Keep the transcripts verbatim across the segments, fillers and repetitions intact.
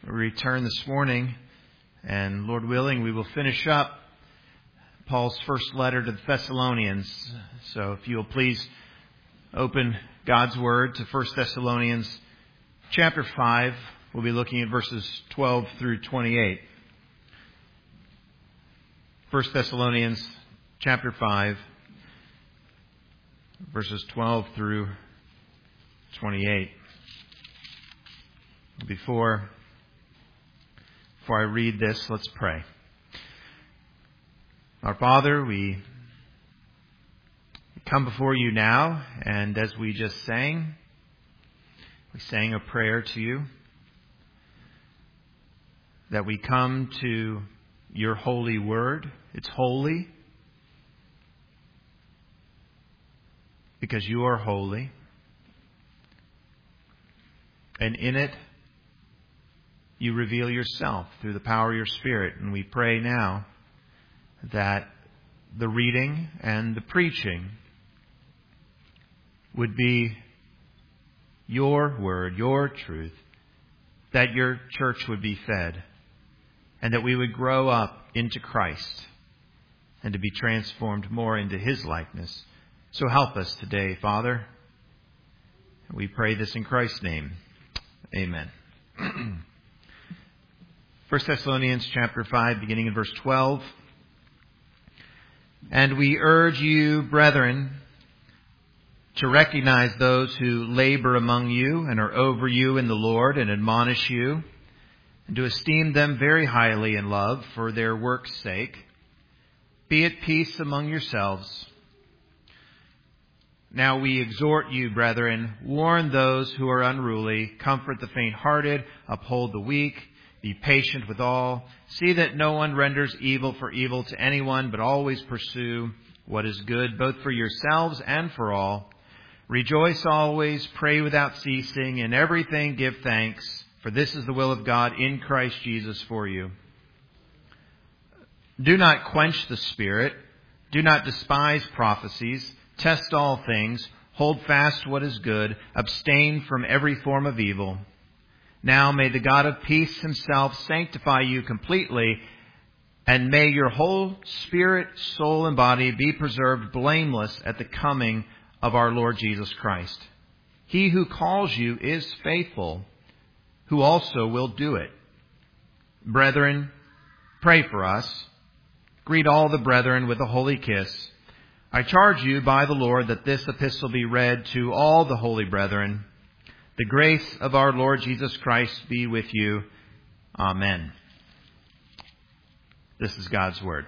return this morning, and Lord willing, we will finish up Paul's first letter to the Thessalonians. So if you'll please open God's Word to First Thessalonians chapter five. We'll be looking at verses twelve through twenty-eight. First Thessalonians chapter five, verses twelve through twenty-eight. Before, before I read this, let's pray. Our Father, we come before you now, and as we just sang, we sang a prayer to you, that we come to your holy word. It's holy because you are holy, and in it you reveal yourself through the power of your Spirit. And we pray now that the reading and the preaching would be your word, your truth, that your church would be fed, and that we would grow up into Christ and to be transformed more into His likeness. So help us today, Father. We pray this in Christ's name. Amen. First Thessalonians chapter five, beginning in verse twelve. And we urge you, brethren, to recognize those who labor among you and are over you in the Lord and admonish you, and to esteem them very highly in love for their work's sake. Be at peace among yourselves. Now we exhort you, brethren, warn those who are unruly, comfort the faint-hearted, uphold the weak, be patient with all. See that no one renders evil for evil to anyone, but always pursue what is good, both for yourselves and for all. Rejoice always, pray without ceasing, in everything give thanks, for this is the will of God in Christ Jesus for you. Do not quench the Spirit. Do not despise prophecies. Test all things. Hold fast what is good. Abstain from every form of evil. Now may the God of peace Himself sanctify you completely, and may your whole spirit, soul, and body be preserved blameless at the coming of our Lord Jesus Christ. He who calls you is faithful, who also will do it. Brethren, pray for us. Greet all the brethren with a holy kiss. I charge you by the Lord that this epistle be read to all the holy brethren. The grace of our Lord Jesus Christ be with you. Amen. This is God's Word.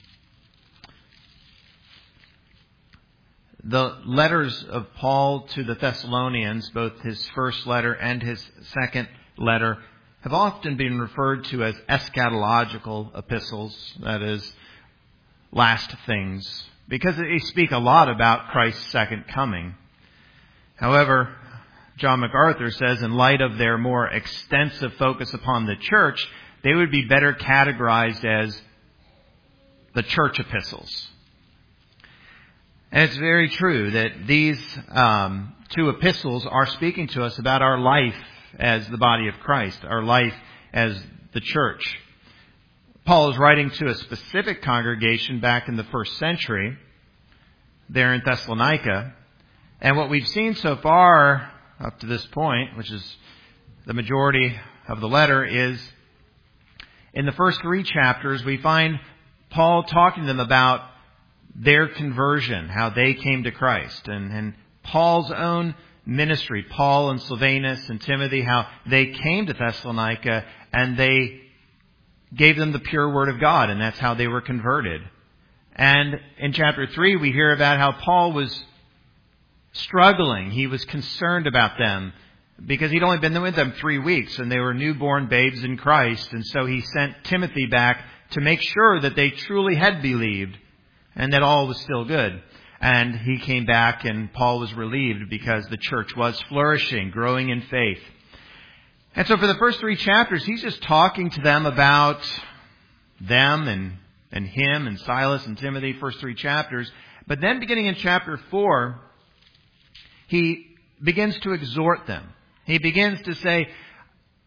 The letters of Paul to the Thessalonians, both his first letter and his second letter, have often been referred to as eschatological epistles, that is, last things, because they speak a lot about Christ's second coming. However, John MacArthur says in light of their more extensive focus upon the church, they would be better categorized as the church epistles. And it's very true that these um, two epistles are speaking to us about our life as the body of Christ, our life as the church. Paul is writing to a specific congregation back in the first century, there in Thessalonica. And what we've seen so far up to this point, which is the majority of the letter, is in the first three chapters, we find Paul talking to them about their conversion, how they came to Christ, and, and Paul's own ministry, Paul and Silvanus and Timothy, how they came to Thessalonica and they gave them the pure word of God, and that's how they were converted. And in chapter three, we hear about how Paul was struggling. He was concerned about them because he'd only been with them three weeks and they were newborn babes in Christ. And so he sent Timothy back to make sure that they truly had believed and that all was still good. And he came back and Paul was relieved because the church was flourishing, growing in faith. And so for the first three chapters, he's just talking to them about them and, and him and Silas and Timothy, first three chapters. But then beginning in chapter four, he begins to exhort them. He begins to say,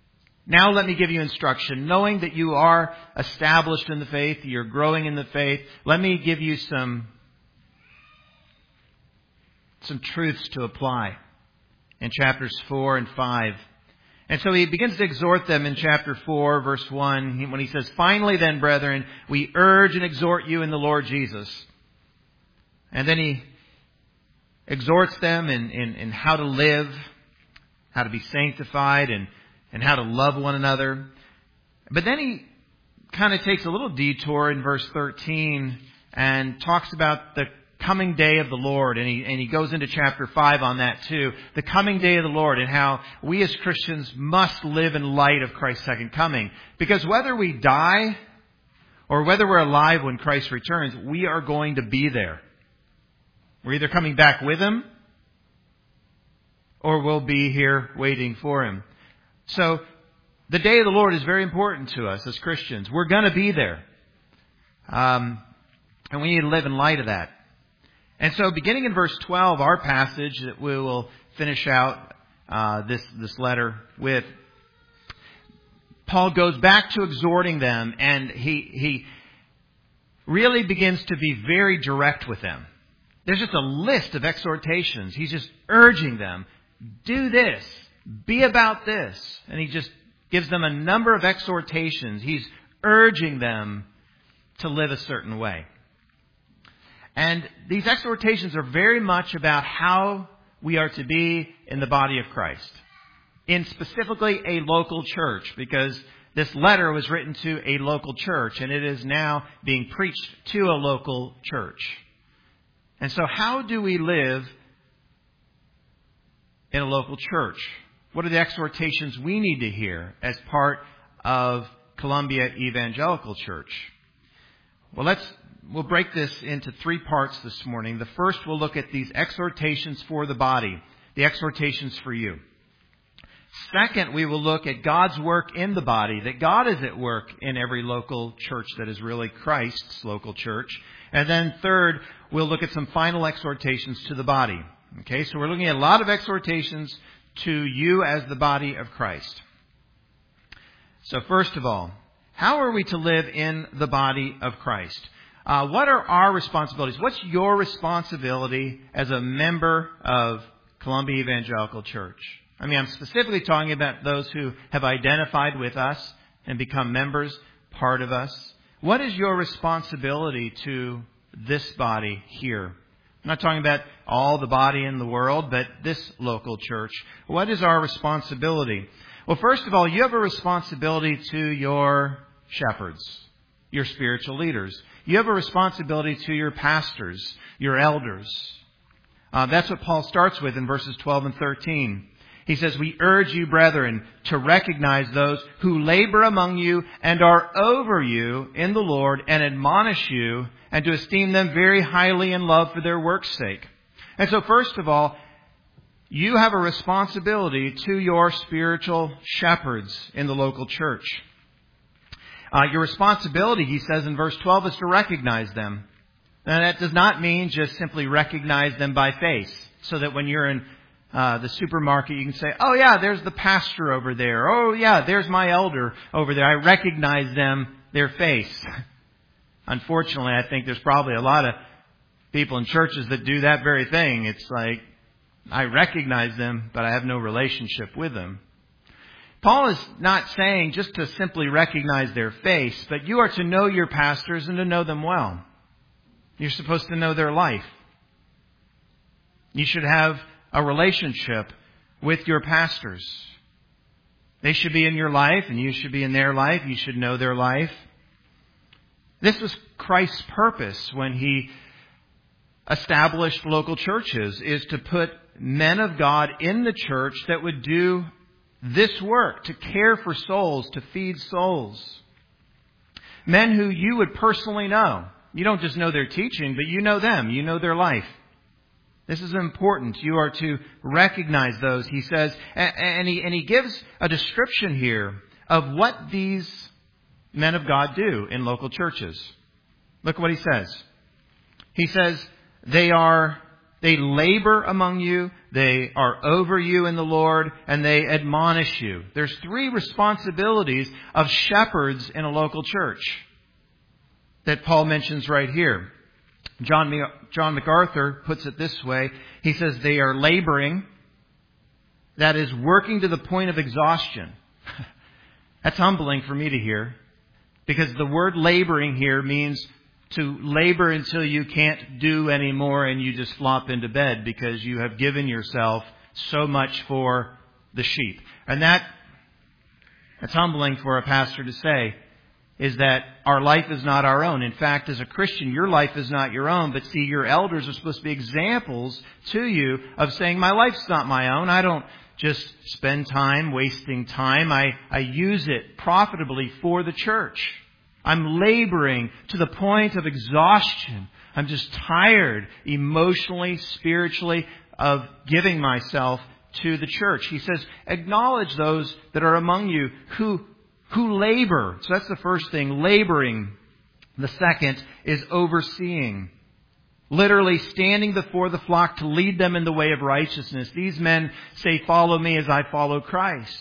Now let me give you instruction. Knowing that you are established in the faith, you're growing in the faith, let me give you some, some truths to apply in chapters four and five. And so he begins to exhort them in chapter four, verse one, when he says, "Finally then, brethren, we urge and exhort you in the Lord Jesus." And then he exhorts them in, in, in how to live, how to be sanctified, and and how to love one another. But then he kind of takes a little detour in verse thirteen and talks about the coming day of the Lord. And he, and he goes into chapter five on that too. The coming day of the Lord, and how we as Christians must live in light of Christ's second coming. Because whether we die or whether we're alive when Christ returns, we are going to be there. We're either coming back with Him or we'll be here waiting for Him. So, the day of the Lord is very important to us as Christians. We're going to be there. Um, and we need to live in light of that. And so, beginning in verse twelve, our passage that we will finish out uh, this, this letter with, Paul goes back to exhorting them, and he, he really begins to be very direct with them. There's just a list of exhortations. He's just urging them, do this. Be about this. And he just gives them a number of exhortations. He's urging them to live a certain way. And these exhortations are very much about how we are to be in the body of Christ. In specifically a local church, because this letter was written to a local church and it is now being preached to a local church. And so how do we live in a local church? What are the exhortations we need to hear as part of Columbia Evangelical Church? Well, let's we'll break this into three parts this morning. The first, we'll look at these exhortations for the body, the exhortations for you. Second, we will look at God's work in the body, that God is at work in every local church that is really Christ's local church. And then third, we'll look at some final exhortations to the body. Okay, so we're looking at a lot of exhortations to you as the body of Christ. So first of all, how are we to live in the body of Christ? Uh, what are our responsibilities? What's your responsibility as a member of Columbia Evangelical Church? I mean, I'm specifically talking about those who have identified with us and become members, part of us. What is your responsibility to this body here? I'm not talking about all the body in the world, but this local church. What is our responsibility? Well, first of all, you have a responsibility to your shepherds, your spiritual leaders. You have a responsibility to your pastors, your elders. Uh, that's what Paul starts with in verses twelve and thirteen. He says, "We urge you, brethren, to recognize those who labor among you and are over you in the Lord and admonish you, and to esteem them very highly in love for their work's sake." And so first of all, you have a responsibility to your spiritual shepherds in the local church. Uh, your responsibility, he says in verse twelve, is to recognize them. Now that does not mean just simply recognize them by face, so that when you're in Uh, the supermarket, you can say, "Oh yeah, there's the pastor over there. Oh yeah, there's my elder over there. I recognize them, their face." Unfortunately, I think there's probably a lot of people in churches that do that very thing. It's like, I recognize them, but I have no relationship with them. Paul is not saying just to simply recognize their face, but you are to know your pastors and to know them well. You're supposed to know their life. You should have a relationship with your pastors. They should be in your life and you should be in their life. You should know their life. This was Christ's purpose when He established local churches, is to put men of God in the church that would do this work, to care for souls, to feed souls. Men who you would personally know. You don't just know their teaching, but you know them. You know their life. This is important. You are to recognize those, he says. And he, and he gives a description here of what these men of God do in local churches. Look what he says. He says, they are They labor among you, they are over you in the Lord, and they admonish you. There's three responsibilities of shepherds in a local church that Paul mentions right here. John, John MacArthur puts it this way. He says they are laboring, that is, working to the point of exhaustion. That's humbling for me to hear, because the word laboring here means to labor until you can't do any more and you just flop into bed because you have given yourself so much for the sheep. And that, that's humbling for a pastor to say, is that our life is not our own. In fact, as a Christian, your life is not your own. But see, your elders are supposed to be examples to you of saying, my life's not my own. I don't just spend time wasting time. I, I use it profitably for the church. I'm laboring to the point of exhaustion. I'm just tired emotionally, spiritually of giving myself to the church. He says, acknowledge those that are among you who, who labor. So that's the first thing, laboring. The second is overseeing. Literally standing before the flock to lead them in the way of righteousness. These men say, follow me as I follow Christ.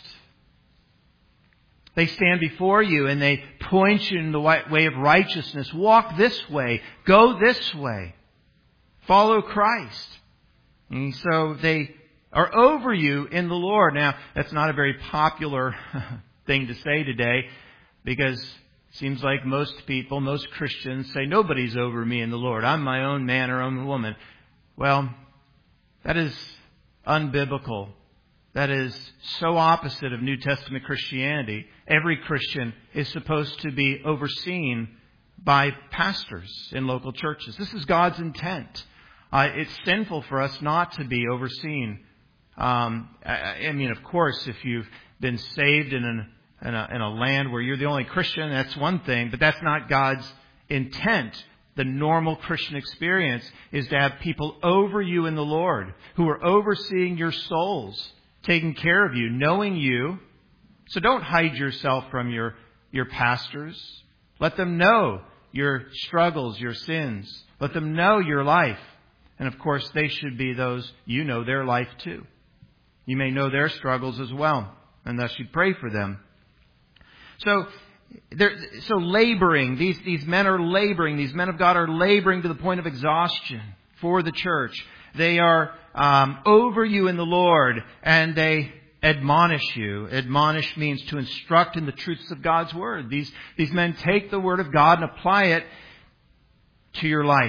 They stand before you and they point you in the way of righteousness. Walk this way. Go this way. Follow Christ. And so they are over you in the Lord. Now, that's not a very popular thing to say today, because it seems like most people, most Christians say, nobody's over me in the Lord. I'm my own man or own woman. Well, that is unbiblical. That is so opposite of New Testament Christianity. Every Christian is supposed to be overseen by pastors in local churches. This is God's intent. Uh, it's sinful for us not to be overseen. Um, I, I mean, of course, if you've been saved in, an, in, a, in a land where you're the only Christian, that's one thing. But that's not God's intent. The normal Christian experience is to have people over you in the Lord who are overseeing your souls, taking care of you, knowing you. So don't hide yourself from your, your pastors. Let them know your struggles, your sins. Let them know your life. And of course, they should be those, you know their life too. You may know their struggles as well, and thus you pray for them. So, so laboring, these, these men are laboring, these men of God are laboring to the point of exhaustion for the church. They are um, over you in the Lord, and they admonish you. Admonish means to instruct in the truths of God's Word. These, these men take the Word of God and apply it to your life.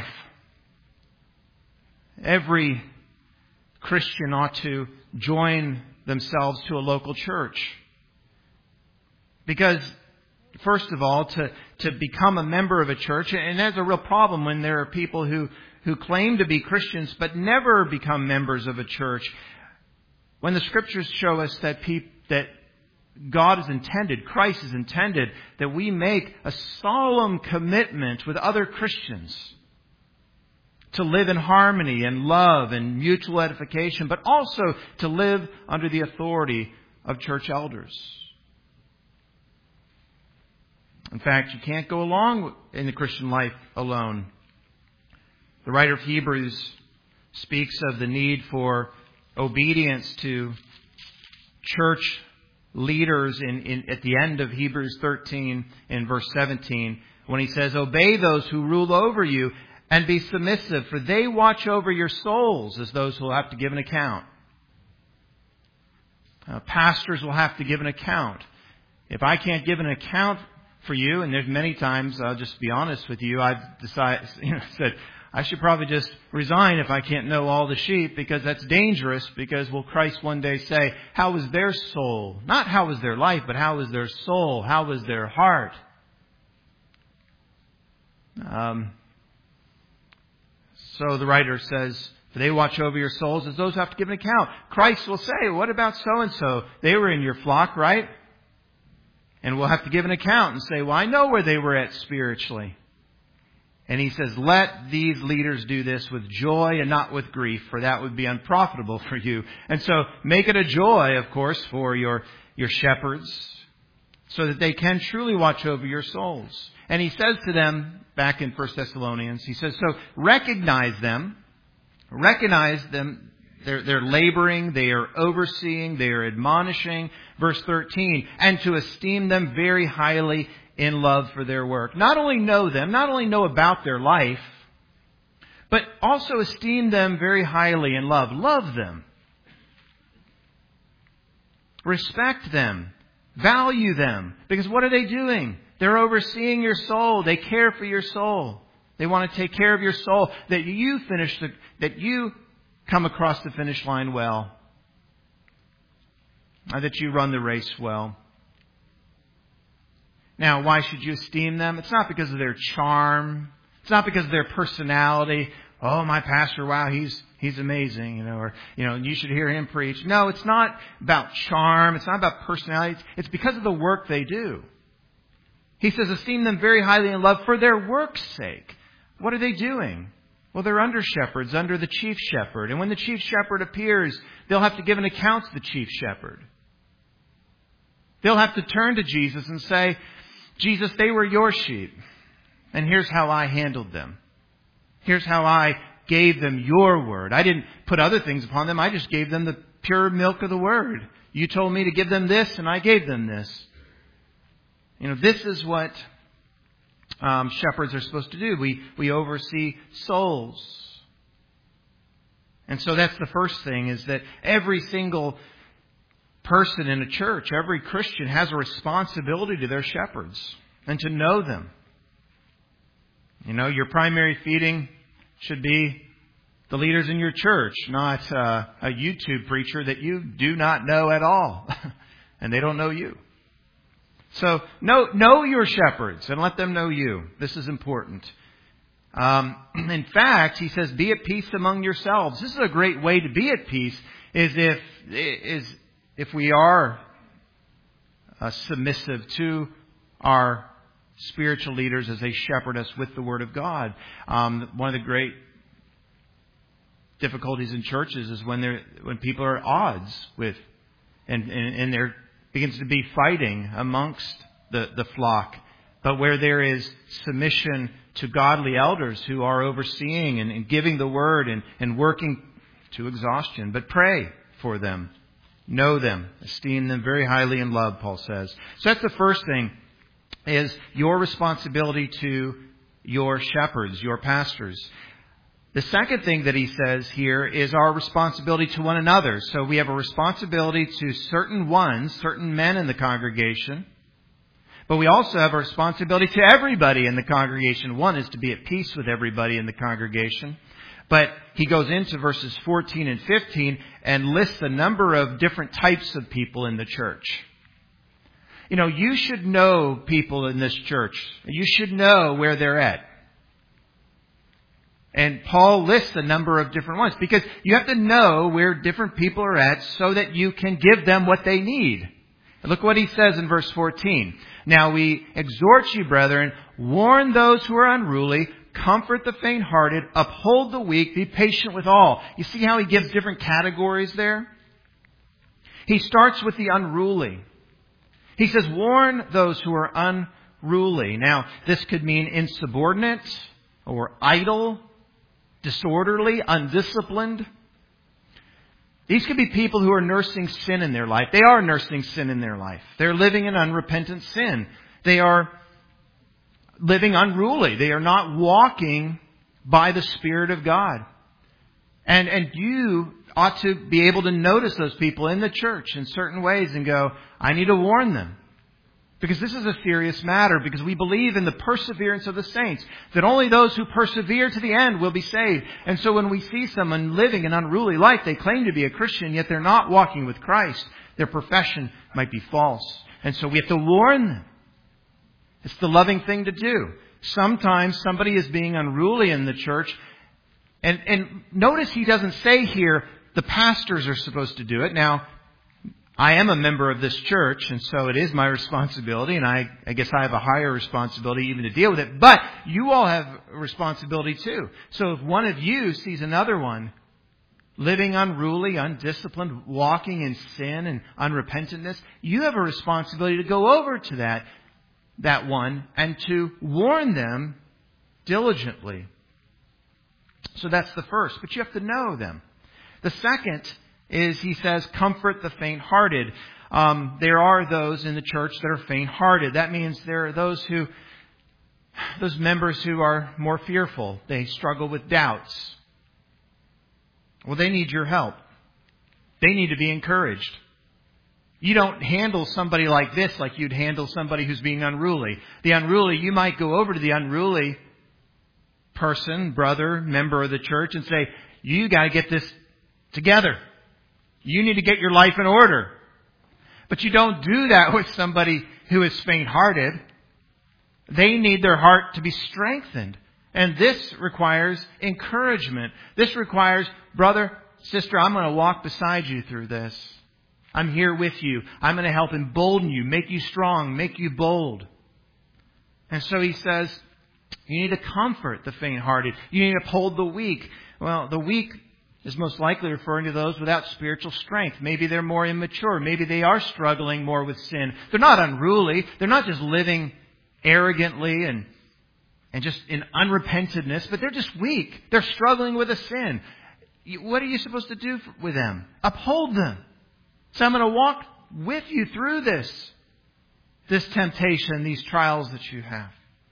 Every Christian ought to join themselves to a local church. Because, first of all, to, to become a member of a church, and that's a real problem when there are people who who claim to be Christians but never become members of a church. When the Scriptures show us that peop, that God has intended, Christ has intended, that we make a solemn commitment with other Christians to live in harmony and love and mutual edification, but also to live under the authority of church elders. In fact, you can't go along in the Christian life alone. The writer of Hebrews speaks of the need for obedience to church leaders in, in at the end of Hebrews thirteen in verse seventeen, when he says, obey those who rule over you and be submissive, for they watch over your souls as those who will have to give an account. Uh, pastors will have to give an account. If I can't give an account for you, and there's many times, I'll just be honest with you, I've decided, you know, said, I should probably just resign if I can't know all the sheep, because that's dangerous, because will Christ one day say, how was their soul? Not how was their life, but how was their soul? How was their heart? Um, so the writer says, for they watch over your souls as those who have to give an account. Christ will say, what about so-and-so? They were in your flock, right? And we'll have to give an account and say, well, I know where they were at spiritually. And he says, let these leaders do this with joy and not with grief, for that would be unprofitable for you. And so make it a joy, of course, for your, your shepherds, so that they can truly watch over your souls. And he says to them, back in First Thessalonians, he says, so recognize them, Recognize them. They're, they're laboring, they are overseeing, they are admonishing. Verse thirteen, and to esteem them very highly in love for their work. Not only know them, not only know about their life, but also esteem them very highly in love. Love them. Respect them. Value them. Because what are they doing? They're overseeing your soul. They care for your soul. They want to take care of your soul. That you finish the, that you come across the finish line well. Or that you run the race well. Now, why should you esteem them? It's not because of their charm. It's not because of their personality. Oh, my pastor, wow, he's he's amazing, you know, or, you know, you should hear him preach. No, it's not about charm. It's not about personality. It's, it's because of the work they do. He says, esteem them very highly in love for their work's sake. What are they doing? Well, they're under shepherds, under the chief shepherd. And when the chief shepherd appears, they'll have to give an account to the chief shepherd. They'll have to turn to Jesus and say, Jesus, they were your sheep. And here's how I handled them. Here's how I gave them your word. I didn't put other things upon them. I just gave them the pure milk of the word. You told me to give them this, and I gave them this. You know, this is what um, shepherds are supposed to do. We, we oversee souls. And so that's the first thing, is that every single person in a church, every Christian has a responsibility to their shepherds and to know them. You know, your primary feeding should be the leaders in your church, not uh, a YouTube preacher that you do not know at all. And they don't know you. So know, know your shepherds and let them know you. This is important. Um, in fact, he says, be at peace among yourselves. This is a great way to be at peace, is if is if we are uh, submissive to our spiritual leaders as they shepherd us with the Word of God. Um, one of the great difficulties in churches is when they're when people are at odds with, and, and, and there begins to be fighting amongst the, the flock. But where there is submission to godly elders who are overseeing and, and giving the Word and, and working to exhaustion. But pray for them. Know them. Esteem them very highly in love, Paul says. So that's the first thing, is your responsibility to your shepherds, your pastors. The second thing that he says here is our responsibility to one another. So we have a responsibility to certain ones, certain men in the congregation. But we also have a responsibility to everybody in the congregation. One is to be at peace with everybody in the congregation. But he goes into verses fourteen and fifteen and lists a number of different types of people in the church. You know, you should know people in this church. You should know where they're at. And Paul lists a number of different ones, because you have to know where different people are at so that you can give them what they need. And look what he says in verse fourteen. Now we exhort you, brethren, warn those who are unruly, comfort the faint-hearted, uphold the weak, be patient with all. You see how he gives different categories there? He starts with the unruly. He says, warn those who are unruly. Now, this could mean insubordinate or idle, disorderly, undisciplined. These could be people who are nursing sin in their life. They are nursing sin in their life. They're living in unrepentant sin. They are living unruly. They are not walking by the Spirit of God. And, and you ought to be able to notice those people in the church in certain ways and go, I need to warn them. Because this is a serious matter, because we believe in the perseverance of the saints, that only those who persevere to the end will be saved. And so when we see someone living an unruly life, they claim to be a Christian, yet they're not walking with Christ. Their profession might be false. And so we have to warn them. It's the loving thing to do. Sometimes somebody is being unruly in the church. And, and notice he doesn't say here, the pastors are supposed to do it. Now, I am a member of this church, and so it is my responsibility, and I, I guess I have a higher responsibility even to deal with it. But you all have a responsibility too. So if one of you sees another one living unruly, undisciplined, walking in sin and unrepentantness, you have a responsibility to go over to that, that one and to warn them diligently. So that's the first. But you have to know them. The second is, he says, comfort the faint-hearted. Um, there are those in the church that are faint-hearted. That means there are those who, those members who are more fearful. They struggle with doubts. Well, they need your help. They need to be encouraged. You don't handle somebody like this like you'd handle somebody who's being unruly. The unruly, you might go over to the unruly person, brother, member of the church, and say, you got to get this together. You need to get your life in order. But you don't do that with somebody who is faint-hearted. They need their heart to be strengthened. And this requires encouragement. This requires, brother, sister, I'm going to walk beside you through this. I'm here with you. I'm going to help embolden you, make you strong, make you bold. And so he says, you need to comfort the faint-hearted. You need to uphold the weak. Well, the weak is most likely referring to those without spiritual strength. Maybe they're more immature. Maybe they are struggling more with sin. They're not unruly. They're not just living arrogantly and, and just in unrepentedness, but they're just weak. They're struggling with a sin. What are you supposed to do with them? Uphold them. So I'm going to walk with you through this, this temptation, these trials that you have.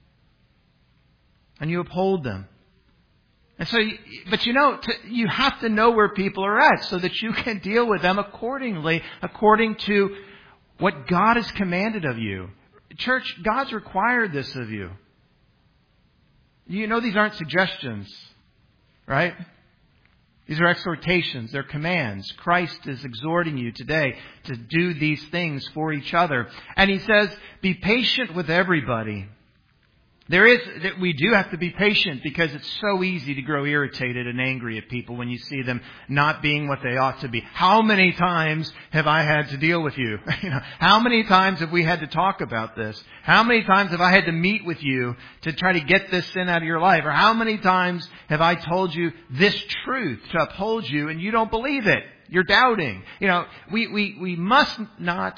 And you uphold them. And so, but you know, to, you have to know where people are at so that you can deal with them accordingly, according to what God has commanded of you. Church, God's required this of you. You know, these aren't suggestions, right? These are exhortations. They're commands. Christ is exhorting you today to do these things for each other. And he says, be patient with everybody. There is, that we do have to be patient because it's so easy to grow irritated and angry at people when you see them not being what they ought to be. How many times have I had to deal with you? You know, how many times have we had to talk about this? How many times have I had to meet with you to try to get this sin out of your life? Or how many times have I told you this truth to uphold you and you don't believe it? You're doubting. You know, we, we, we must not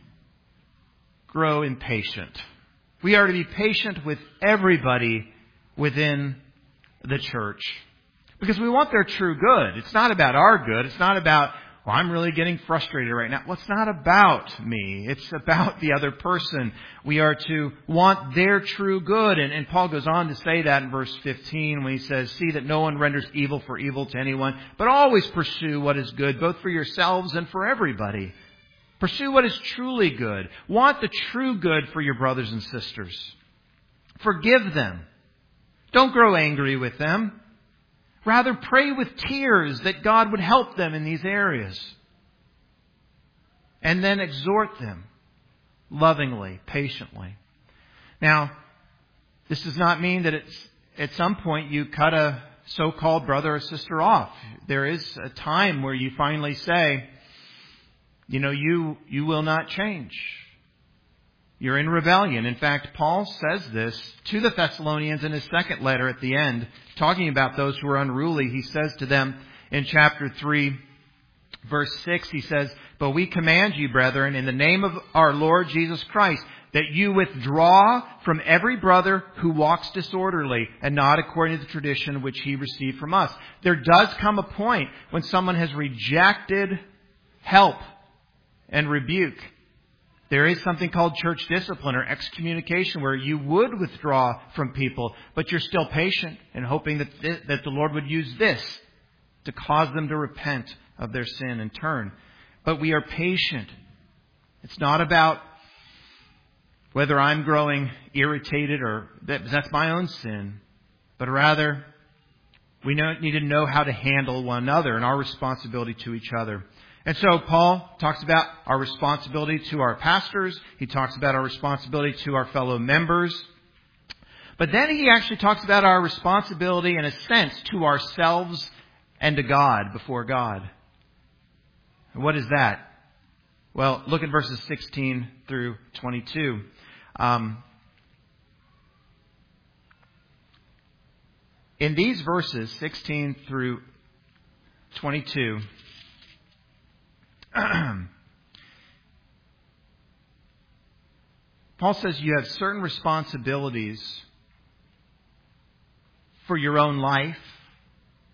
grow impatient. We are to be patient with everybody within the church because we want their true good. It's not about our good. It's not about, well, I'm really getting frustrated right now. Well, it's not about me. It's about the other person. We are to want their true good. And, and Paul goes on to say that in verse fifteen when he says, see that no one renders evil for evil to anyone, but always pursue what is good, both for yourselves and for everybody. Pursue what is truly good. Want the true good for your brothers and sisters. Forgive them. Don't grow angry with them. Rather, pray with tears that God would help them in these areas. And then exhort them lovingly, patiently. Now, this does not mean that it's, at some point you cut a so-called brother or sister off. There is a time where you finally say, you know, you, you will not change. You're in rebellion. In fact, Paul says this to the Thessalonians in his second letter at the end, talking about those who are unruly. He says to them in chapter three, verse six, he says, but we command you, brethren, in the name of our Lord Jesus Christ, that you withdraw from every brother who walks disorderly and not according to the tradition which he received from us. There does come a point when someone has rejected help and rebuke. There is something called church discipline or excommunication where you would withdraw from people, but you're still patient and hoping that th- that the Lord would use this to cause them to repent of their sin and turn. But we are patient. It's not about whether I'm growing irritated or that, that's my own sin, but rather we know, need to know how to handle one another and our responsibility to each other. And so Paul talks about our responsibility to our pastors. He talks about our responsibility to our fellow members. But then he actually talks about our responsibility, in a sense, to ourselves and to God, before God. And what is that? Well, look at verses sixteen through twenty-two. Um, in these verses, sixteen through twenty-two, Paul says you have certain responsibilities for your own life,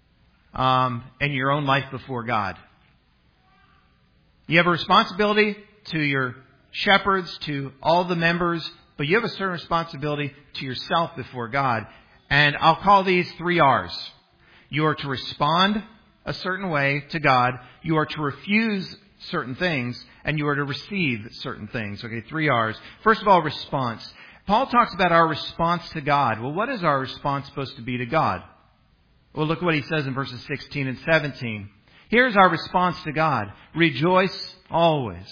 um, and your own life before God. You have a responsibility to your shepherds, to all the members, but you have a certain responsibility to yourself before God. And I'll call these three R's. You are to respond a certain way to God. You are to refuse certain things, and you are to receive certain things. Okay, three R's. First of all, response. Paul talks about our response to God. Well, what is our response supposed to be to God? Well, look what he says in verses sixteen and seventeen. Here's our response to God. Rejoice always.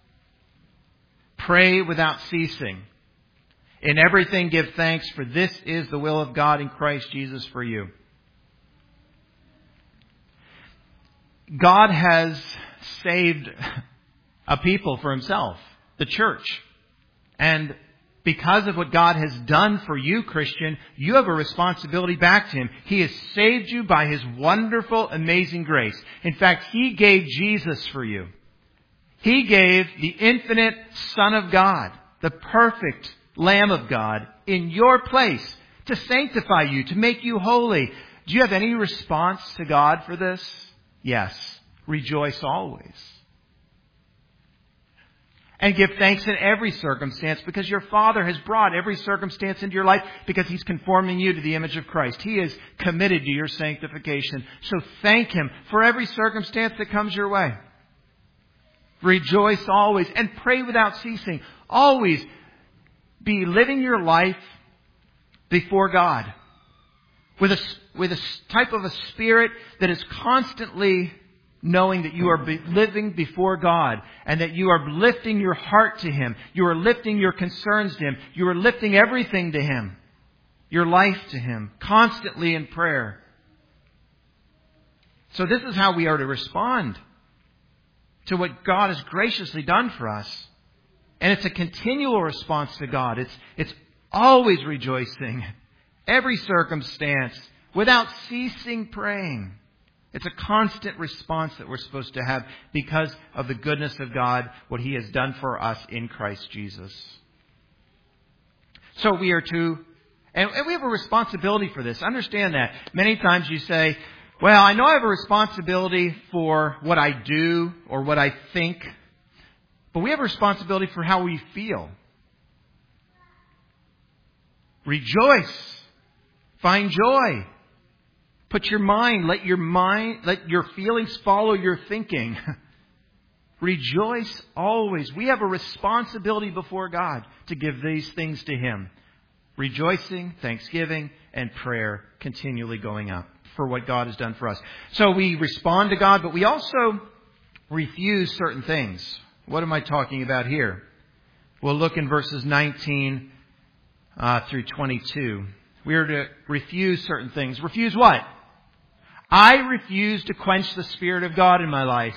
Pray without ceasing. In everything give thanks, for this is the will of God in Christ Jesus for you. God has saved a people for himself, the church. And because of what God has done for you, Christian, you have a responsibility back to him. He has saved you by his wonderful, amazing grace. In fact, he gave Jesus for you. He gave the infinite Son of God, the perfect Lamb of God, in your place to sanctify you, to make you holy. Do you have any response to God for this? Yes. Rejoice always. And give thanks in every circumstance, because your Father has brought every circumstance into your life because he's conforming you to the image of Christ. He is committed to your sanctification. So thank him for every circumstance that comes your way. Rejoice always and pray without ceasing. Always be living your life before God with a, with a type of a spirit that is constantly knowing that you are be living before God and that you are lifting your heart to him. You are lifting your concerns to him. You are lifting everything to him. Your life to him. Constantly in prayer. So this is how we are to respond to what God has graciously done for us. And it's a continual response to God. It's, it's always rejoicing. Every circumstance. Without ceasing praying. It's a constant response that we're supposed to have because of the goodness of God, what he has done for us in Christ Jesus. So we are to, and we have a responsibility for this. Understand that. Many times you say, well, I know I have a responsibility for what I do or what I think, but we have a responsibility for how we feel. Rejoice. Find joy. Put your mind, let your mind, let your feelings follow your thinking. Rejoice always. We have a responsibility before God to give these things to him. Rejoicing, thanksgiving, and prayer continually going up for what God has done for us. So we respond to God, but we also refuse certain things. What am I talking about here? We'll look in verses nineteen uh, through twenty-two. We are to refuse certain things. Refuse what? I refuse to quench the Spirit of God in my life.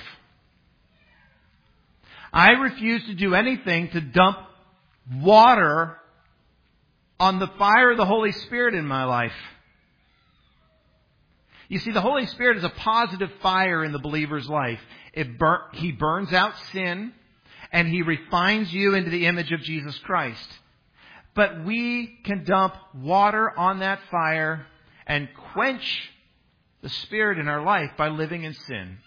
I refuse to do anything to dump water on the fire of the Holy Spirit in my life. You see, the Holy Spirit is a positive fire in the believer's life. It bur- he burns out sin and he refines you into the image of Jesus Christ. But we can dump water on that fire and quench the Spirit in our life by living in sin.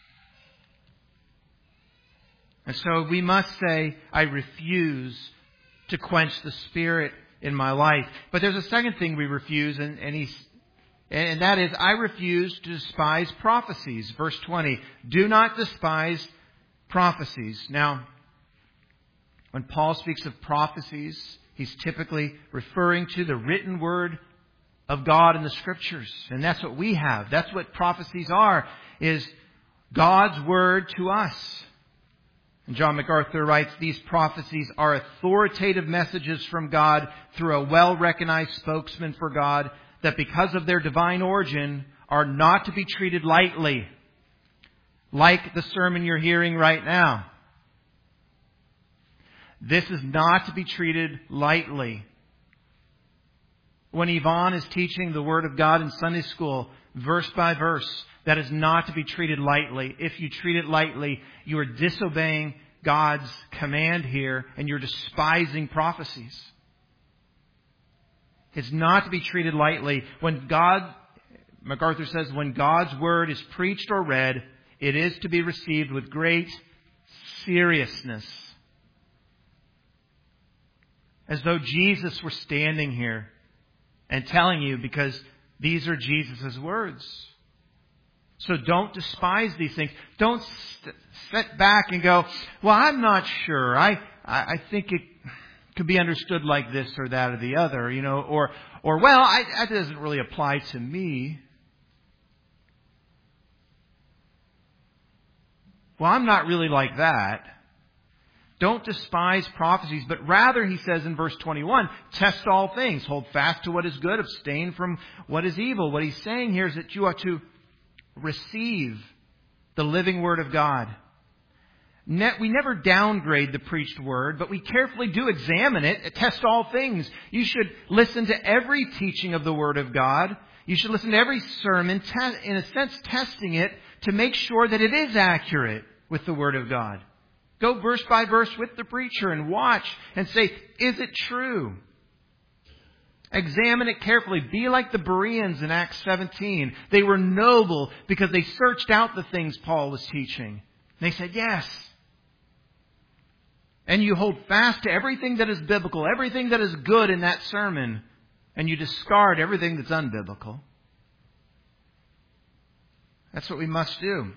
And so we must say, I refuse to quench the Spirit in my life. But there's a second thing we refuse, and, and, he's, and that is, I refuse to despise prophecies. Verse twenty, do not despise prophecies. Now, when Paul speaks of prophecies, he's typically referring to the written word of God in the Scriptures. And that's what we have. That's what prophecies are, is God's word to us. And John MacArthur writes, these prophecies are authoritative messages from God through a well-recognized spokesman for God that because of their divine origin are not to be treated lightly, like the sermon you're hearing right now. This is not to be treated lightly. When Yvonne is teaching the Word of God in Sunday school, verse by verse, that is not to be treated lightly. If you treat it lightly, you are disobeying God's command here and you're despising prophecies. It's not to be treated lightly. When God MacArthur says, when God's Word is preached or read, it is to be received with great seriousness. As though Jesus were standing here and telling you, because these are Jesus' words. So don't despise these things. Don't st- sit back and go, well, I'm not sure. I, I, I think it could be understood like this or that or the other, you know, or, or well, I, that doesn't really apply to me. Well, I'm not really like that. Don't despise prophecies, but rather, he says in verse twenty-one, test all things, hold fast to what is good, abstain from what is evil. What he's saying here is that you are to receive the living Word of God. We never downgrade the preached Word, but we carefully do examine it, test all things. You should listen to every teaching of the Word of God. You should listen to every sermon, in a sense testing it to make sure that it is accurate with the Word of God. Go verse by verse with the preacher and watch and say, is it true? Examine it carefully. Be like the Bereans in Acts seventeen. They were noble because they searched out the things Paul was teaching. They said, yes. And you hold fast to everything that is biblical, everything that is good in that sermon, and you discard everything that's unbiblical. That's what we must do.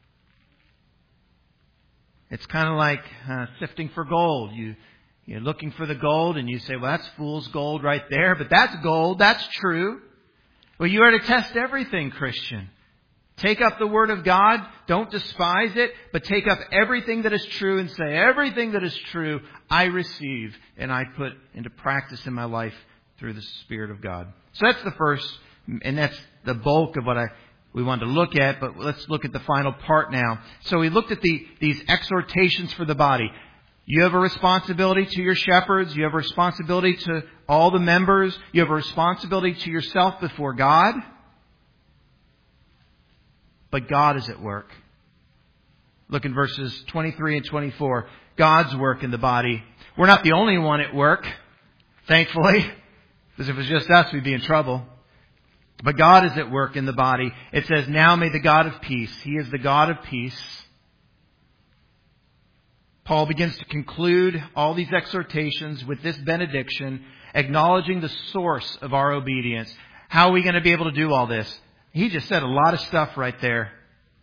It's kind of like uh, sifting for gold. You, you're looking for the gold and you say, well, that's fool's gold right there, but that's gold. That's true. Well, you are to test everything, Christian. Take up the Word of God. Don't despise it, but take up everything that is true and say, everything that is true, I receive and I put into practice in my life through the Spirit of God. So that's the first, and that's the bulk of what I we wanted to look at, but let's look at the final part now. So we looked at the these exhortations for the body. You have a responsibility to your shepherds. You have a responsibility to all the members. You have a responsibility to yourself before God. But God is at work. Look in verses twenty-three and twenty-four. God's work in the body. We're not the only one at work, thankfully. Because if it was just us, we'd be in trouble. But God is at work in the body. It says, now may the God of peace. He is the God of peace. Paul begins to conclude all these exhortations with this benediction, acknowledging the source of our obedience. How are we going to be able to do all this? He just said a lot of stuff right there.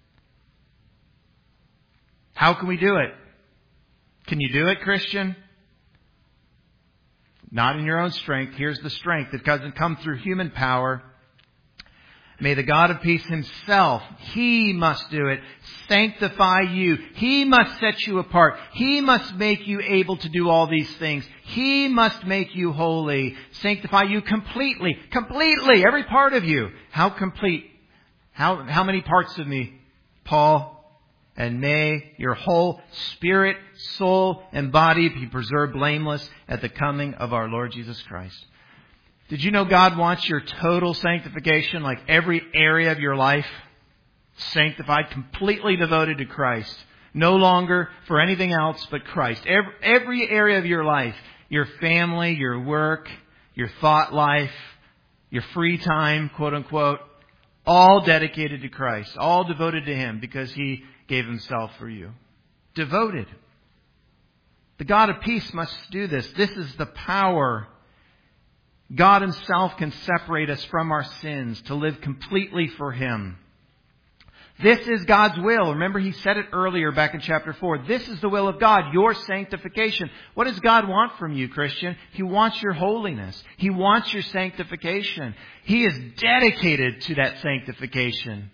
How can we do it? Can you do it, Christian? Not in your own strength. Here's the strength. It doesn't come through human power. May the God of peace Himself, He must do it, sanctify you. He must set you apart. He must make you able to do all these things. He must make you holy, sanctify you completely, completely, every part of you. How complete? How, how many parts of me, Paul? And may your whole spirit, soul, and body be preserved blameless at the coming of our Lord Jesus Christ. Did you know God wants your total sanctification, like every area of your life, sanctified, completely devoted to Christ? No longer for anything else but Christ. Every, every area of your life, your family, your work, your thought life, your free time, quote unquote, all dedicated to Christ, all devoted to Him because He gave Himself for you. Devoted. The God of peace must do this. This is the power. God Himself can separate us from our sins to live completely for Him. This is God's will. Remember, He said it earlier back in chapter four. This is the will of God, your sanctification. What does God want from you, Christian? He wants your holiness. He wants your sanctification. He is dedicated to that sanctification.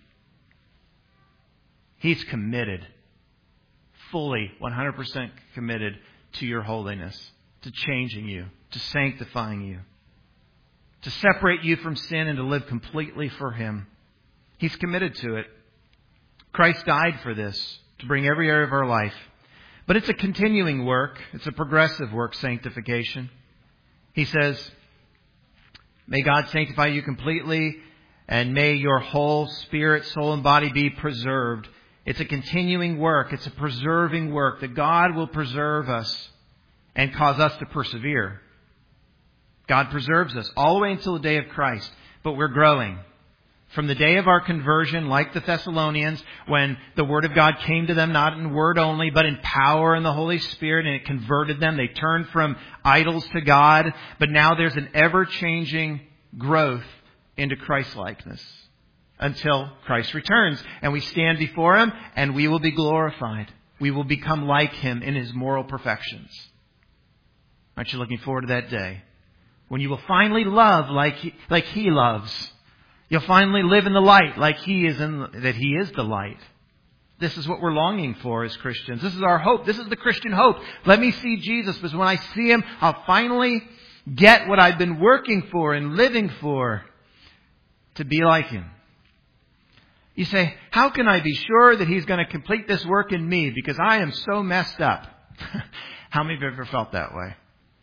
He's committed, fully, one hundred percent committed to your holiness, to changing you, to sanctifying you, to separate you from sin and to live completely for Him. He's committed to it. Christ died for this, to bring every area of our life. But it's a continuing work. It's a progressive work, sanctification. He says, may God sanctify you completely, and may your whole spirit, soul, and body be preserved. It's a continuing work. It's a preserving work that God will preserve us and cause us to persevere. God preserves us all the way until the day of Christ, but we're growing. From the day of our conversion, like the Thessalonians, when the Word of God came to them not in word only, but in power and the Holy Spirit, and it converted them. They turned from idols to God. But now there's an ever-changing growth into Christ-likeness until Christ returns. And we stand before Him, and we will be glorified. We will become like Him in His moral perfections. Aren't you looking forward to that day? When you will finally love like He, like he loves. You'll finally live in the light like He is in the, that He is the light. This is what we're longing for as Christians. This is our hope. This is the Christian hope. Let me see Jesus, because when I see Him, I'll finally get what I've been working for and living for, to be like Him. You say, how can I be sure that He's going to complete this work in me because I am so messed up? How many of you have ever felt that way?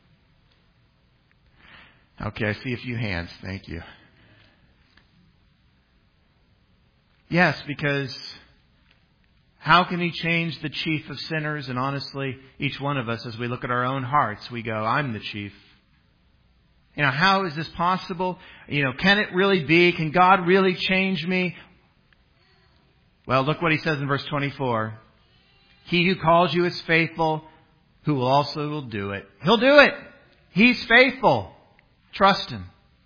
Okay, I see a few hands. Thank you. Yes, because how can He change the chief of sinners? And honestly, each one of us, as we look at our own hearts, we go, I'm the chief. You know, how is this possible? You know, can it really be? Can God really change me? Well, look what He says in verse twenty-four. He who calls you is faithful, who will also will do it. He'll do it. He's faithful. Trust Him.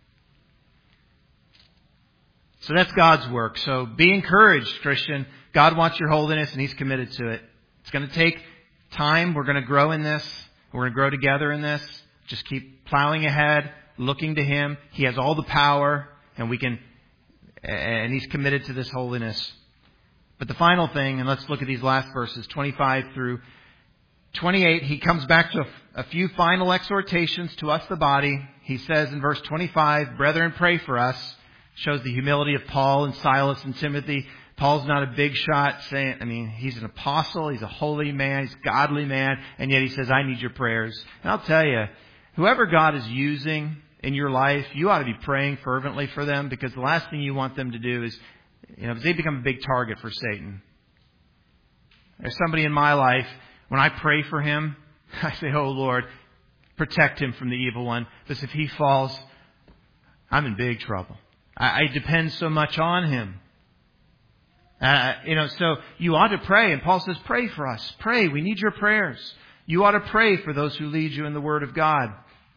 So that's God's work. So be encouraged, Christian. God wants your holiness and He's committed to it. It's going to take time. We're going to grow in this. We're going to grow together in this. Just keep plowing ahead, looking to Him. He has all the power, and we can, and He's committed to this holiness. But the final thing, and let's look at these last verses, twenty-five through twenty-eight. He comes back to a, a few final exhortations to us, the body. He says in verse twenty-five, brethren, pray for us. Shows the humility of Paul and Silas and Timothy. Paul's not a big shot saying, I mean, he's an apostle. He's a holy man. He's a godly man. And yet he says, I need your prayers. And I'll tell you, whoever God is using in your life, you ought to be praying fervently for them, because the last thing you want them to do is, you know, they become a big target for Satan. There's somebody in my life, when I pray for him, I say, oh Lord, protect him from the evil one. Because if he falls, I'm in big trouble. I, I depend so much on him. Uh, you know, so you ought to pray. And Paul says, pray for us. Pray. We need your prayers. You ought to pray for those who lead you in the Word of God.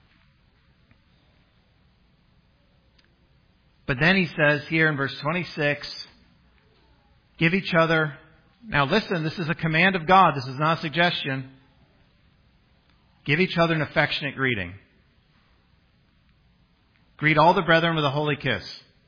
But then he says here in verse twenty-six, give each other. Now listen, this is a command of God. This is not a suggestion. Give each other an affectionate greeting. Greet all the brethren with a holy kiss.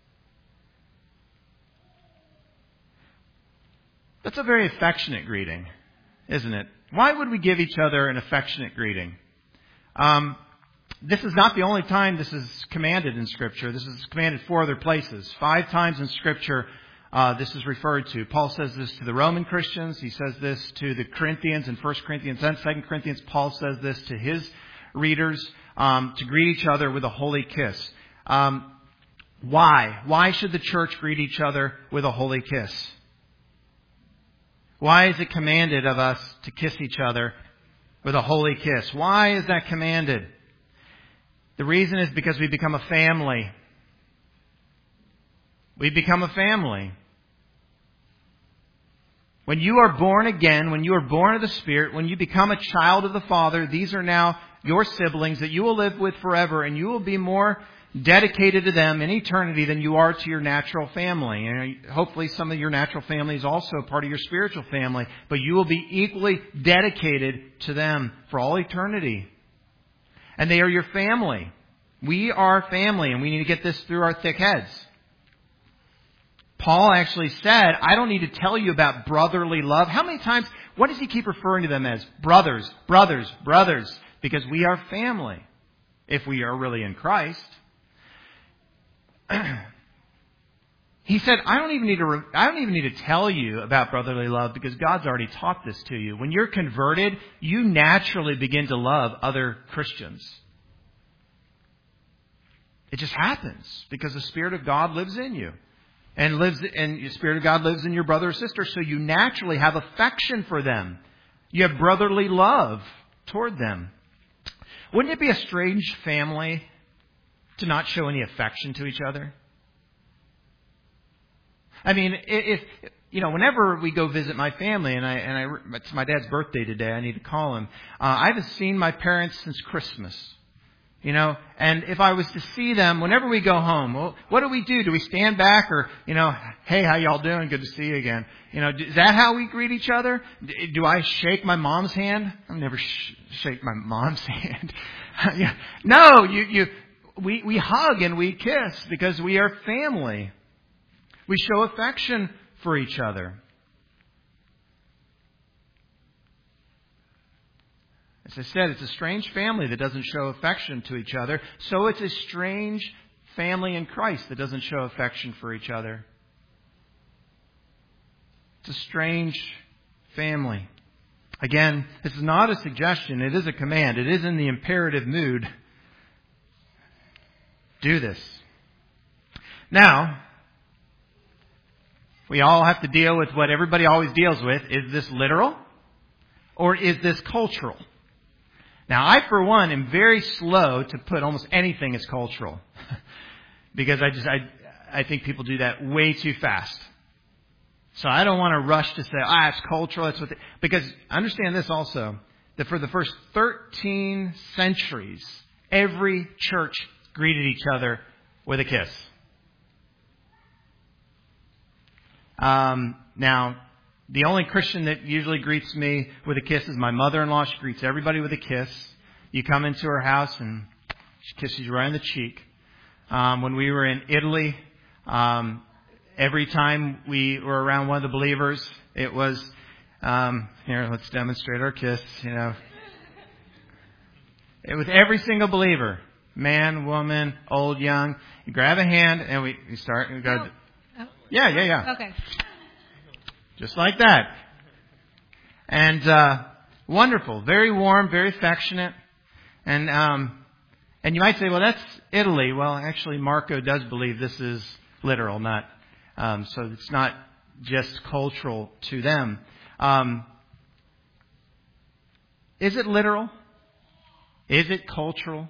That's a very affectionate greeting, isn't it? Why would we give each other an affectionate greeting? Um, this is not the only time this is commanded in Scripture. This is commanded four other places. Five times in Scripture uh, this is referred to. Paul says this to the Roman Christians. He says this to the Corinthians in First Corinthians and Second Corinthians. Paul says this to his readers, um, to greet each other with a holy kiss. Um, why? Why should the church greet each other with a holy kiss? Why is it commanded of us to kiss each other with a holy kiss? Why is that commanded? The reason is because we become a family. We become a family. When you are born again, when you are born of the Spirit, when you become a child of the Father, these are now your siblings that you will live with forever, and you will be more dedicated to them in eternity than you are to your natural family. And hopefully some of your natural family is also part of your spiritual family, but you will be equally dedicated to them for all eternity. And they are your family. We are family, and we need to get this through our thick heads. Paul actually said, I don't need to tell you about brotherly love. How many times, what does he keep referring to them as? Brothers, brothers, brothers. Because we are family, if we are really in Christ. He said, I don't even need to, re- I don't even need to tell you about brotherly love, because God's already taught this to you. When you're converted, you naturally begin to love other Christians. It just happens because the Spirit of God lives in you. And lives, and the Spirit of God lives in your brother or sister, so you naturally have affection for them. You have brotherly love toward them. Wouldn't it be a strange family to not show any affection to each other? I mean, if, you know, whenever we go visit my family, and I, and I, it's my dad's birthday today, I need to call him. Uh, I haven't seen my parents since Christmas. You know, and if I was to see them, whenever we go home, well, what do we do? Do we stand back or, you know, hey, how y'all doing? Good to see you again. You know, is that how we greet each other? Do I shake my mom's hand? I never sh- shake my mom's hand. yeah. No, you, you, we, we hug and we kiss because we are family. We show affection for each other. As I said, it's a strange family that doesn't show affection to each other. So it's a strange family in Christ that doesn't show affection for each other. It's a strange family. Again, this is not a suggestion. It is a command. It is in the imperative mood. Do this. Now, we all have to deal with what everybody always deals with. Is this literal or is this cultural? Now, I, for one, am very slow to put almost anything as cultural. because I just, I, I think people do that way too fast. So I don't want to rush to say, ah, it's cultural. That's what they, because understand this also, that for the first thirteen centuries, every church greeted each other with a kiss. Um, now, the only Christian that usually greets me with a kiss is my mother-in-law. She greets everybody with a kiss. You come into her house and she kisses you right on the cheek. Um, when we were in Italy, um, every time we were around one of the believers, it was, um, here, let's demonstrate our kiss, you know. It was every single believer, man, woman, old, young. You grab a hand and we, we start and we go, oh. yeah, yeah, yeah. Okay. Just like that. And uh, wonderful. Very warm, very affectionate. And um, and you might say, well, that's Italy. Well, actually, Marco does believe this is literal, not um, so it's not just cultural to them. Um, is it literal? Is it cultural?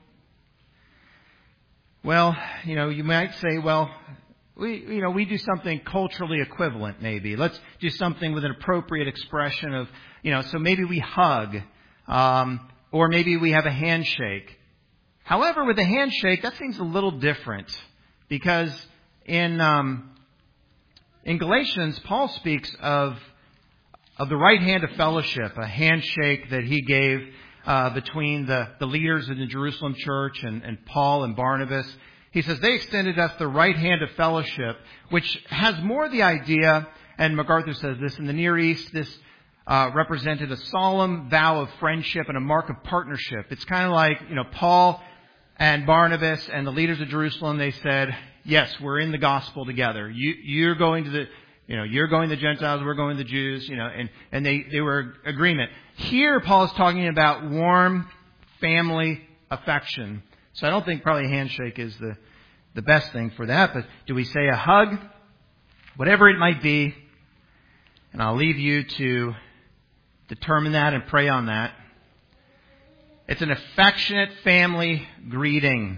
Well, you know, you might say, well, We, you know, we do something culturally equivalent, maybe. Let's do something with an appropriate expression of, you know, so maybe we hug, um, or maybe we have a handshake. However, with a handshake, that seems a little different because in um, in Galatians, Paul speaks of of the right hand of fellowship, a handshake that he gave uh, between the, the leaders in the Jerusalem church and, and Paul and Barnabas. He says, they extended us the right hand of fellowship, which has more the idea, and MacArthur says this, in the Near East, this uh, represented a solemn vow of friendship and a mark of partnership. It's kind of like, you know, Paul and Barnabas and the leaders of Jerusalem, they said, yes, we're in the gospel together. You, you're going to the, you know, you're going to the Gentiles, we're going to the Jews, you know, and, and they, they were agreement. Here, Paul is talking about warm family affection. So I don't think probably a handshake is the, the best thing for that. But do we say a hug? Whatever it might be. And I'll leave you to determine that and pray on that. It's an affectionate family greeting.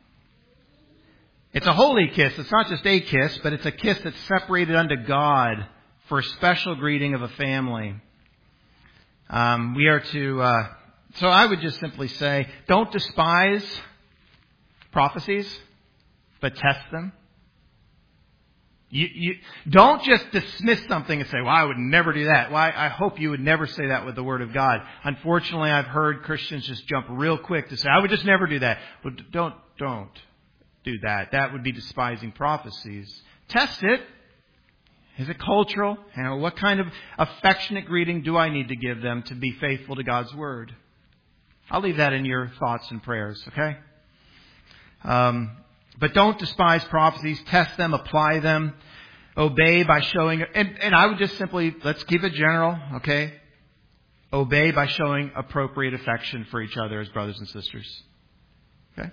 It's a holy kiss. It's not just a kiss, but it's a kiss that's separated unto God for a special greeting of a family. Um, we are to... Uh, so I would just simply say, don't despise prophecies, but test them. You, you don't just dismiss something and say, well, I would never do that. Well, I, I hope you would never say that with the Word of God. Unfortunately, I've heard Christians just jump real quick to say, I would just never do that. Well, don't, don't do that. That would be despising prophecies. Test it. Is it cultural? You know, what kind of affectionate greeting do I need to give them to be faithful to God's Word? I'll leave that in your thoughts and prayers, okay? Um, but don't despise prophecies. Test them, apply them, obey by showing... And, and I would just simply, let's keep it general, okay? Obey by showing appropriate affection for each other as brothers and sisters. Okay?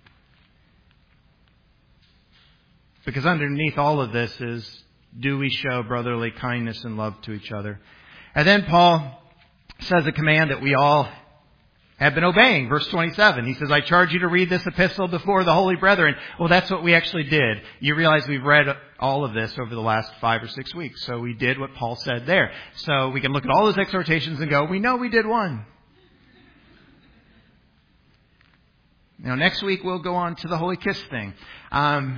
Because underneath all of this is, do we show brotherly kindness and love to each other? And then Paul says a command that we all have been obeying. Verse twenty-seven, he says, I charge you to read this epistle before the holy brethren. Well, that's what we actually did. You realize we've read all of this over the last five or six weeks. So we did what Paul said there. So we can look at all those exhortations and go, we know we did one. Now, next week we'll go on to the holy kiss thing. Um,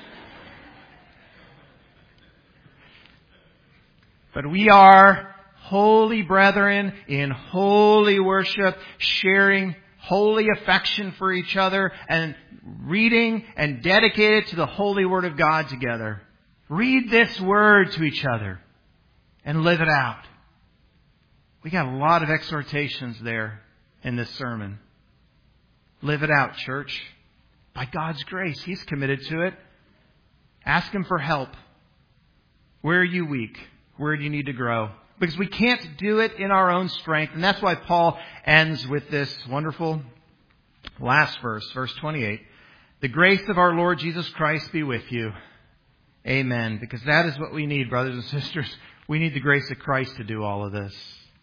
but we are holy brethren in holy worship, sharing holy affection for each other and reading and dedicated to the holy Word of God together. Read this Word to each other and live it out. We got a lot of exhortations there in this sermon. Live it out, church. By God's grace, He's committed to it. Ask Him for help. Where are you weak? Where do you need to grow? Because we can't do it in our own strength. And that's why Paul ends with this wonderful last verse, verse twenty-eight. The grace of our Lord Jesus Christ be with you. Amen. Because that is what we need, brothers and sisters. We need the grace of Christ to do all of this.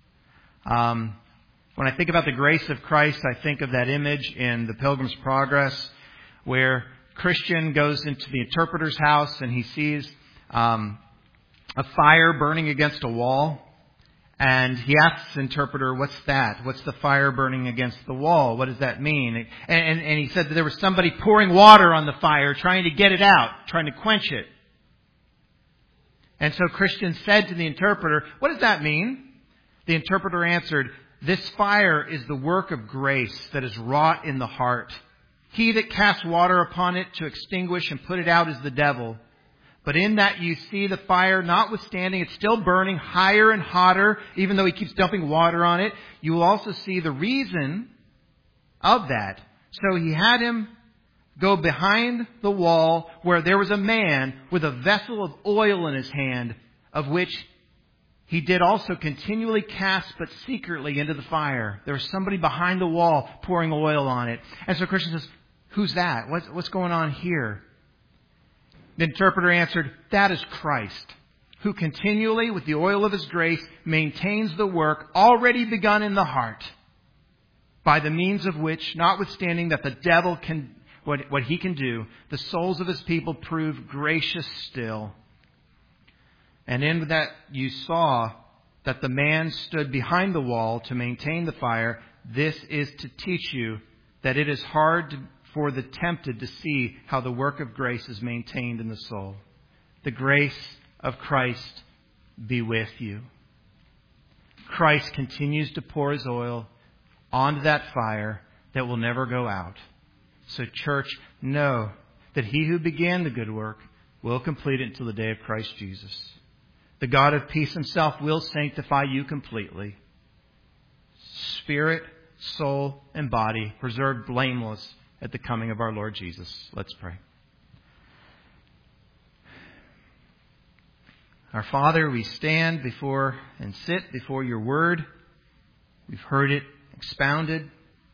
Um, when I think about the grace of Christ, I think of that image in The Pilgrim's Progress where Christian goes into the interpreter's house and he sees um, a fire burning against a wall. And he asks the interpreter, what's that? What's the fire burning against the wall? What does that mean? And, and, and he said that there was somebody pouring water on the fire, trying to get it out, trying to quench it. And so Christian said to the interpreter, what does that mean? The interpreter answered, this fire is the work of grace that is wrought in the heart. He that casts water upon it to extinguish and put it out is the devil. But in that you see the fire, notwithstanding it's still burning higher and hotter, even though he keeps dumping water on it, you will also see the reason of that. So he had him go behind the wall where there was a man with a vessel of oil in his hand, of which he did also continually cast, but secretly, into the fire. There was somebody behind the wall pouring oil on it. And so Christian says, who's that? What's, what's going on here? The interpreter answered, that is Christ, who continually, with the oil of His grace, maintains the work already begun in the heart, by the means of which, notwithstanding that the devil can, what, what he can do, the souls of His people prove gracious still. And in that you saw that the man stood behind the wall to maintain the fire. This is to teach you that it is hard to for the tempted to see how the work of grace is maintained in the soul. The grace of Christ be with you. Christ continues to pour His oil onto that fire that will never go out. So church, know that He who began the good work will complete it until the day of Christ Jesus. The God of peace Himself will sanctify you completely. Spirit, soul, and body preserved blameless at the coming of our Lord Jesus. Let's pray. Our Father, we stand before and sit before Your Word. We've heard it expounded,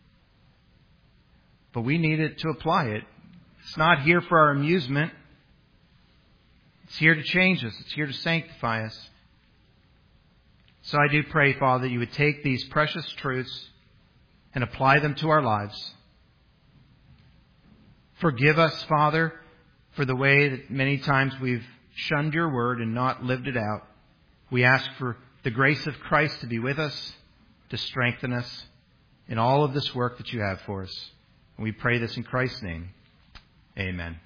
but we need it to apply it. It's not here for our amusement. It's here to change us. It's here to sanctify us. So I do pray, Father, that You would take these precious truths and apply them to our lives. Forgive us, Father, for the way that many times we've shunned Your Word and not lived it out. We ask for the grace of Christ to be with us, to strengthen us in all of this work that You have for us. And we pray this in Christ's name. Amen.